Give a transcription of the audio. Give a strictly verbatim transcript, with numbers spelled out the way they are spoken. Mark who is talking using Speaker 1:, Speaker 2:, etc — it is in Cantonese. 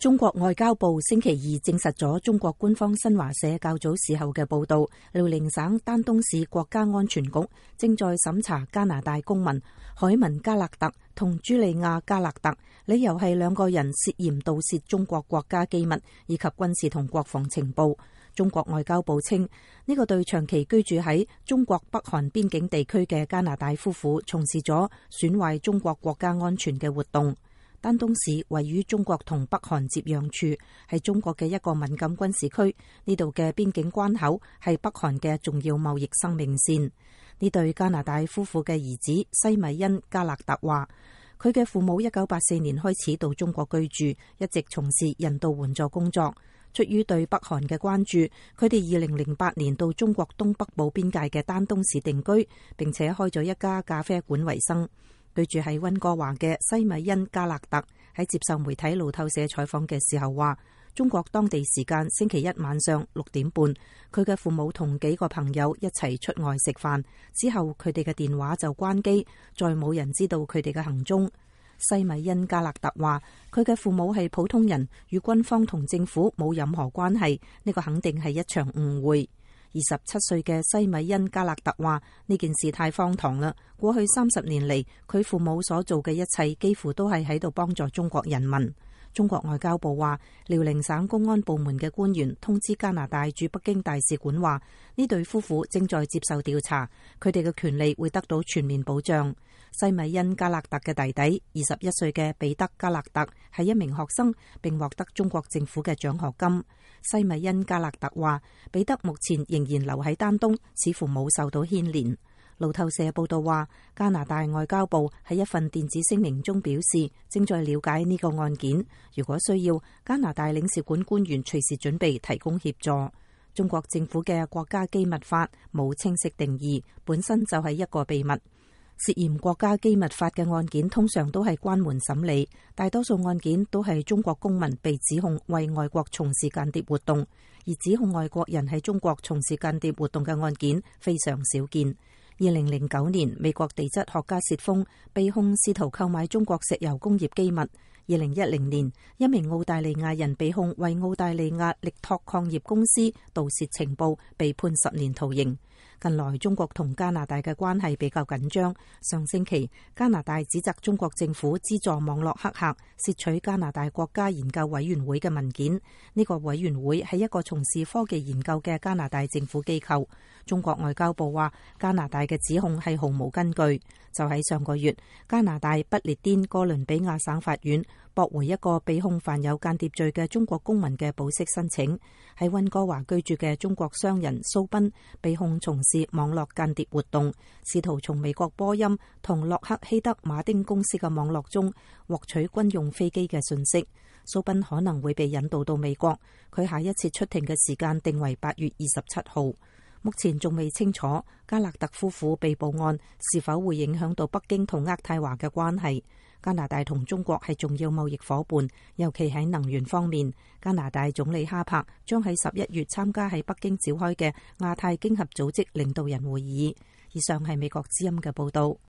Speaker 1: 中國外交部星期二證實咗中國官方新華社較早時候嘅報道，遼寧省丹東市國家安全局正在審查加拿大公民海文加勒特同朱莉亞加勒特，理由係兩個人涉嫌盜竊中國國家機密以及軍事同國防情報。中國外交部稱，呢個對長期居住喺中國北韓邊境地區嘅加拿大夫婦從事咗損壞中國國家安全嘅活動。丹東市位於中國同北韓接壤處，係中國嘅一個敏感軍事區。呢度嘅邊境關口係北韓嘅重要貿易生命線。呢對加拿大夫婦嘅兒子西米恩加勒特話，佢嘅父母一九八四年開始到中國居住，一直從事人道援助工作。出於對北韓嘅關注，佢哋二零零八年到中國東北部邊界嘅丹東市定居，並且開咗一家咖啡館為生。居住喺溫哥華嘅西米恩加勒特喺接受媒體路透社採訪嘅時候話，中國當地時間星期一晚上六點半，佢嘅父母同幾個朋友一齊出外食飯，之後佢哋嘅電話就關機，再冇人知道佢哋嘅行蹤。西米恩加勒特話，佢嘅父母係普通人，與軍方同政府冇任何關係，呢個肯定係一場誤會。二十七歲嘅西米恩加勒特話，呢件事太荒唐啦！過去三十年嚟，佢父母所做嘅一切幾乎都係喺度幫助中國人民。中國外交部話，遼寧省公安部門嘅官員通知加拿大駐北京大使館話，呢對夫婦正在接受調查，佢哋嘅權利會得到全面保障。西米恩加勒特嘅弟弟二十一歲嘅彼得加勒特係一名學生，並獲得中國政府嘅獎學金。西米恩加勒特話，彼得目前仍然留喺丹東，似乎冇受到牽連。路透社報道話，加拿大外交部喺一份電子聲明中表示，正在了解呢個案件，如果需要，加拿大領事館官員隨時準備提供協助。中國政府嘅國家機密法冇清晰定義，本身就係一個秘密。涉嫌國家機密法嘅案件通常都係關門審理，大多數案件都係中國公民被指控為外國從事間諜活動，而指控外國人喺中國從事間諜活動嘅案件非常少見。二零零九年，美國地質學家薛峰被控試圖購買中國石油工業機密。二零一零年，一名澳大利亞人被控為澳大利亞力拓礦業公司盜竊情報，被判十年徒刑。近來中國同加拿大嘅關係比較緊張。上星期，加拿大指責中國政府資助網絡黑客竊取加拿大國家研究委員會嘅文件。呢個委員會係一個從事科技研究嘅加拿大政府機構。中國外交部話，加拿大嘅指控係毫無根據。就喺上個月，加拿大不列顛哥倫比亞省法院駁回一個被控犯有間諜罪嘅中國公民嘅保釋申請。喺溫哥華居住嘅中國商人蘇斌被控從事網絡間諜活動，試圖從美國波音同洛克希德馬丁公司嘅網絡中獲取軍用飛機嘅信息。蘇斌可能會被引渡到美國，佢下一次出庭嘅時間定為八月二十七號。目前仲未清楚加勒特夫婦被捕案是否會影響到北京同渥太華嘅關係。加拿大同中國係重要貿易夥伴，尤其喺能源方面。加拿大總理哈柏將喺十一月參加喺北京召開嘅亞太經合組織領導人會議。以上係美國之音嘅報道。